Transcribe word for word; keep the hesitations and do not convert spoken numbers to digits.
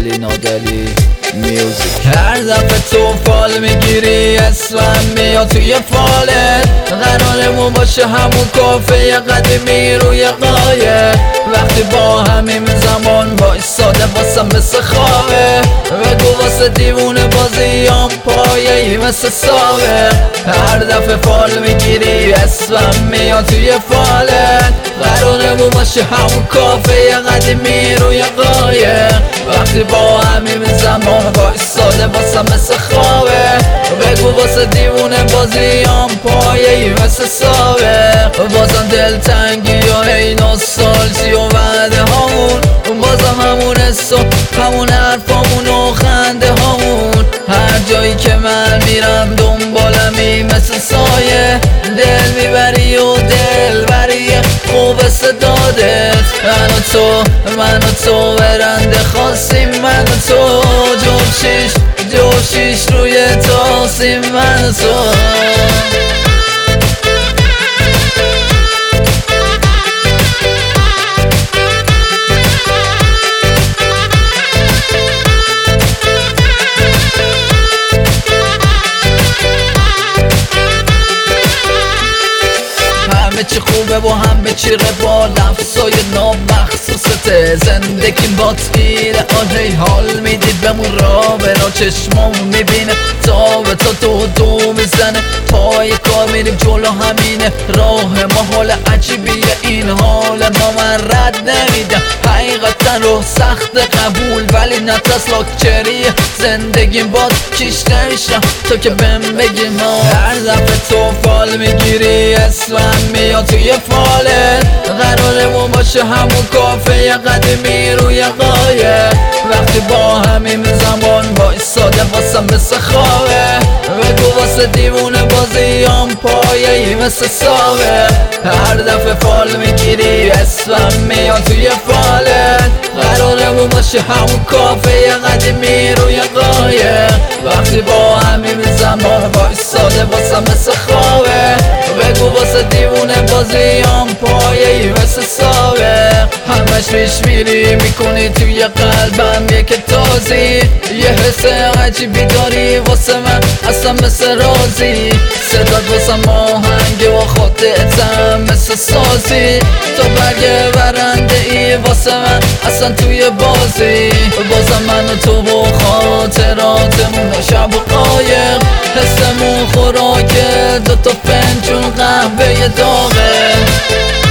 علی نادری میوزیک. هر دفعه تو فال میگیری اسمم میاد توی فالت، قرارمون باشه همون کافه قدیمی روی قایه. وقتی با همین زمان وایساده واسم مثل خوابه، بگو واسه دیوونه بازیام پایه‌ای مثل ساوه. هر دفعه فال میگیری اسمم میاد توی فالت، قرارمون باشه همون کافه قدیمی روی قایه. وقتی با همین زمان وایساده واسم مثل خوابه، بگو واسه دیوونه بازیام پایه‌ای مثل ساوه. بازم دلتنگی و هی نوستالژی و وعده هامون، بازم همون حس و همون حرفامون و خنده هامون. هر جایی که من میرم دنبالمی مثل سایه، دل میبری و دل بری خوب صدادت. من و تو من و تو برنده خواستیم، من و تو جوشیش جوشیش روی تاسیم، من و تو. همه چی خوبه و همه چی روال، لفظای نامخصوصته. زندگی بات گیره آنهی حال میدید بمون را به را، چشمامون میبینه تا به تا دو دو میزنه. پای کار میریم جلو همینه راه ما، حال عجیبیه این حال ما، من رد نمیدم حقیقتا رو سخت قبول، ولی نترس لاکچریه زندگیم باد کیش نمیشم تو که بهم بگی ما. هر دفعه تو فال میگیری اسمم میاد توی فالت، قرارمون باشه همون کافه قدیمی روی قایه. وقتی با همین زمان وایساده واسم مثل خوابه، بگو واسه دیوونه بازیام پایه‌ای مثل ساوه. هر دفعه فال میگیری اسمم میاد توی فالت، قرارمون باشه همون کافه قدیمی روی قایه. وقتی با همین زمان وایساده واسم مثل خوابه، بگو واسه دیوونه بازیام پایه‌ای مثل ساوه. همش پیش میری میکنی توی قلبم یک تازی، یه حس عجیبی داری واسه من اصلا مثل رازی. صدات واسه آهنگ و خودتم مثل سازی، تو برگ برنده ای واسه من اصلا توی بازی. بازم من و تو و خاطراتمون شب و قایق، حسمون خوراک دوتا فنجون قهوه داغه.